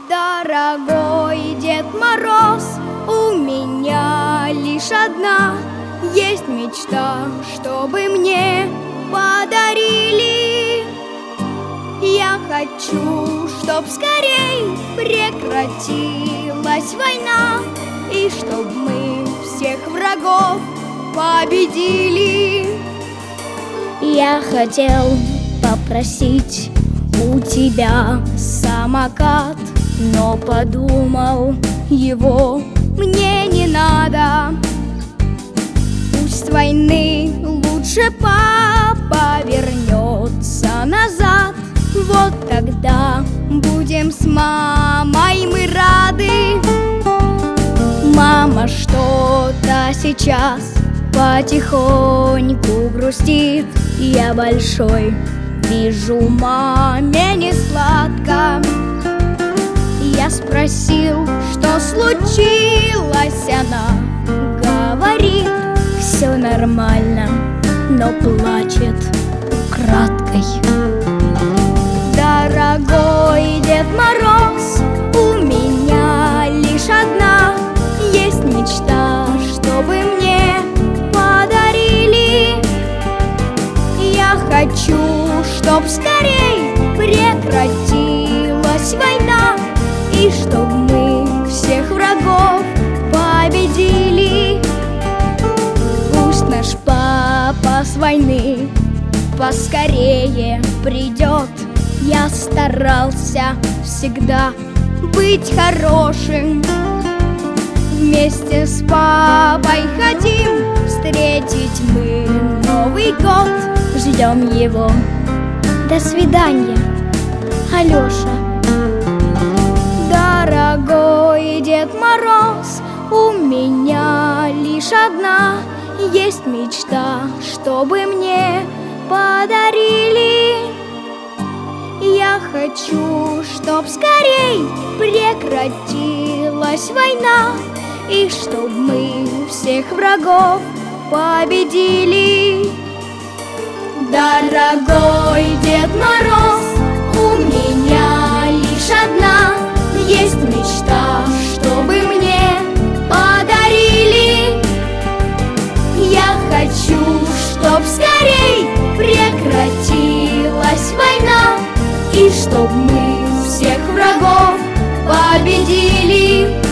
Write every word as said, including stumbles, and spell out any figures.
Дорогой Дед Мороз, у меня лишь одна есть мечта, чтобы мне подарили. Я хочу, чтоб скорей прекратилась война, и чтоб мы всех врагов победили. Я хотел попросить у тебя самокат, но подумал, его мне не надо. Пусть войны лучше папа вернется назад, вот тогда будем с мамой мы рады. Мама что-то сейчас потихоньку грустит, я большой вижу, маме не сладко. Я спросил, что случилось, она говорит: все нормально, но плачет украдкой. Дорогой Дед Мороз, у меня лишь одна есть мечта, чтобы мне подарили. Я хочу, чтоб скорей прекратилась война, и чтоб мы всех врагов победили. Пусть наш папа с войны поскорее придет. Я старался всегда быть хорошим. Вместе с папой хотим встретить мы Новый год. Ждем его. До свидания, Алёша. Дорогой Дед Мороз, у меня лишь одна есть мечта, чтобы мне подарили. Я хочу, чтоб скорей прекратилась война, и чтоб мы всех врагов победили. Дорогой Дед Мороз, у меня лишь одна есть мечта, чтобы мне подарили. Я хочу, чтоб скорей прекратилась война, и чтоб мы всех врагов победили.